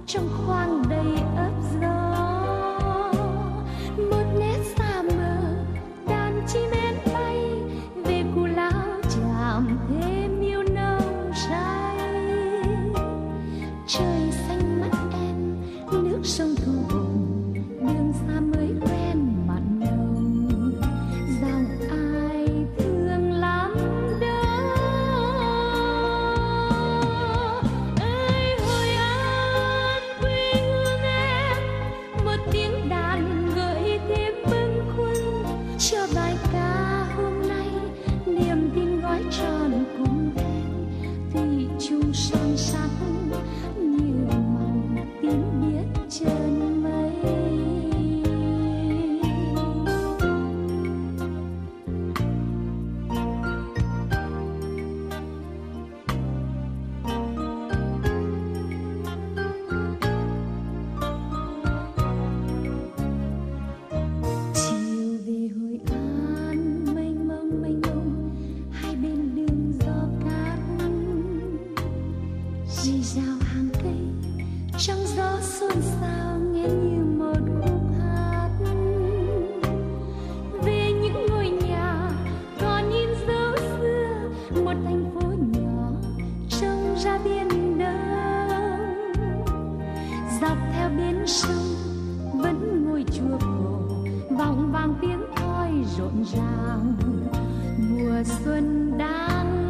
trong khoang đầy ấp gió. Một nét xa mờ đàn chim én bay về cù lao chạm thêm yêu nồng say. Trời xanh mắt em, nước sông thu hồn, đường xa mới quen mặn nồng. Dòng ai thương lắm đó. Ơi Hội An quê hương em, một tiếng đàn gợi thêm bâng khuâng cho bài ca hôm nay. Niềm tin gói tròn cùng em, thủy chung son sắt như màu tím biết chân mây. Chiều về Hội An mênh mông, hai bên đường gió cát rì rào hàng cây, trong gió xôn xao nghe như một khúc hát. Về những ngôi nhà còn in dấu xưa, một thành phố nhỏ trông ra biển đông. Dọc theo bến sông vẫn ngôi chùa cổ, vòng vang tiếng thoi rộn ràng. Mùa xuân đang